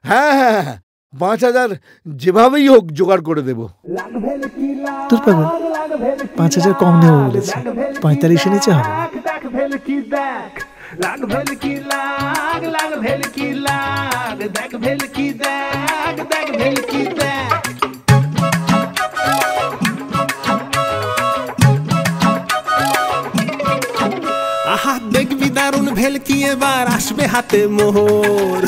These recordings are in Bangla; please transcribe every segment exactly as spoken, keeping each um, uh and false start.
হ্যাঁ হ্যাঁ হ্যাঁ, পাঁচ হাজার যেভাবেই হোক জোগাড় করে দেব। তোর পাগল, পাঁচ হাজার কম নেবো বলেছে, পঁয়তাল্লিশে নিচে হবে না। আহা দেখবি দারুণ ভেলকি, এবার আসবে হাতে মোহর।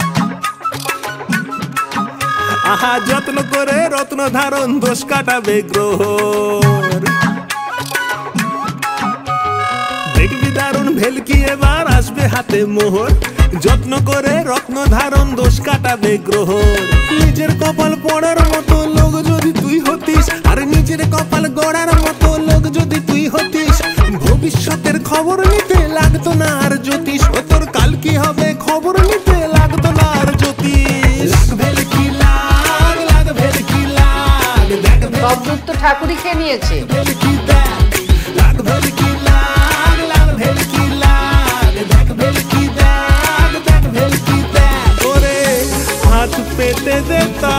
আহা যত্ন করে রত্ন ধারণ, দোষ কাটাবে গ্রহর। দেখবি দারুণ ভেলকি, এবার আসবে হাতে মোহর। যত্ন করে রত্ন ধারণ, দোষ কাটাবে গ্রহর। নিজের কপাল পড়ার মতো লোক যদি তুই হতিস, আর নিজের কপাল গড়ার মতো লোক যদি তুই হতিস, ভবিষ্যতের খবর নিতে লাগতো না আর জ্যোতিষ। ও তোর কাল কি হবে খবর নিতে লাগতো না আর জ্যোতিষ। ভেলকি লাগ লাগ ভেলকি লাগ, দেখ সব দুধ তো ঠাকুরই খেয়ে নিয়েছে। ভেলকি দেখ লাগ ভেলকি লাগ লাগ ভেলকি লাগ, দেখ ভেলকি দেখ দেখ ভেলকি দেখ। ওরে হাত পেতে দে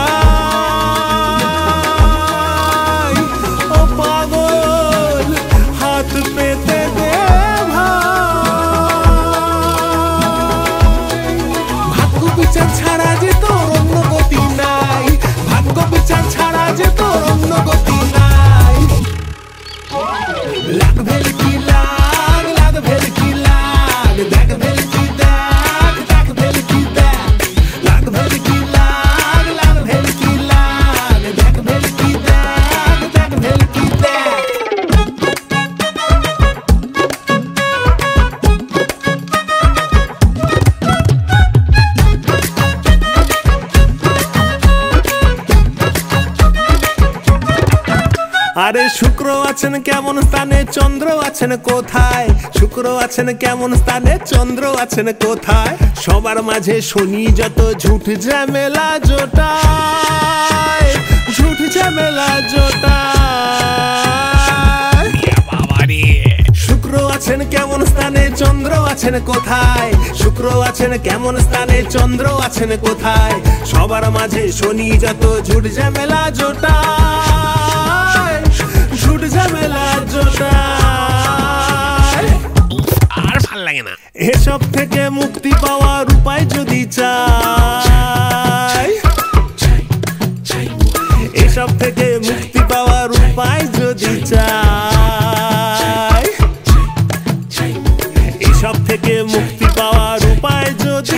তাই, ও পাগল হাত পেতে দে ভাই। ভাগ্য বিচার ছাড়া যে তোর অন্য গতি নাই, ভাগ্য বিচার ছাড়া যে তোর অন্য গতি নাই। লাগ ভেলকি লাগ লাগ ভেলকি লাগ, দেখ ভেলকি দেখ দেখ ভেলকি দেখ। লাগ ভেলকি লাগ লাগ ভেলকি লাগ, দেখ ভেলকি দেখ দেখ ভেলকি দেখ। আরে শুক্র আছেন কেমন স্থানে, চন্দ্র আছেন কোথায়? শুক্র আছেন কেমন স্থানে, চন্দ্র আছেন কোথায়? সবার মাঝে শুনি যত ঝুট ঝামেলা জোটায়, ঝুট ঝামেলা জোটায়। শুক্র আছেন কেমন স্থানে, চন্দ্র আছেন কোথায়? শুক্র আছেন কেমন স্থানে, চন্দ্র আছেন কোথায়? সবার মাঝে শুনি যত ঝুট ঝামেলা জোটায়, ঝুট ঝামেলা জোটায়। আর ভাল লাগে না এসব থেকে মুক্তি পাওয়ার উপায় যদি চাই, এসব থেকে মুক্তি পাওয়ার উপায় যদি চাই, এসব থেকে মুক্তি পাওয়ার উপায় যদি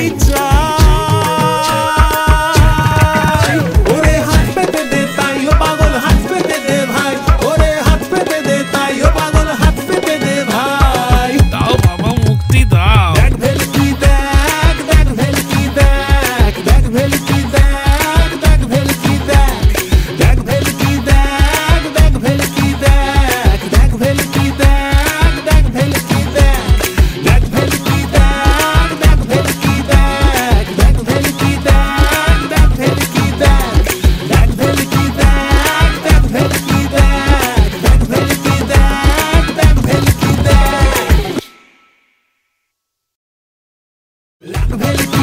চাই। ওরে হাত পেতে দে তাই, ও পাগল হাত পেতে দে ভাই। ওরে হাত পেতে দে তাই, ও পাগল হাত পেতে দে ভাই। দাও বাবা মুক্তি দাও। দেখ ভেলকি দেখ দেখ ভেলকি দেখ, দেখ ভেলকি দেখ দেখ ভেলকি দেখ। দেখ ভেলকি দেখ দেখ ভেলকি দেখ, দেখ ভেলকি দেখ দেখ ভেলকি দেখ। দেখ ভেলকি দেখ দেখ ভেলকি দেখ, দেখ ভেলকি দেখ দেখ ভেলকি দেখ। দেখ ভেলকি দেখ দেখ ভেলকি দেখ, দেখ ভেলকি দেখ দেখ ভেলকি দেখ। লাগ ভেলকি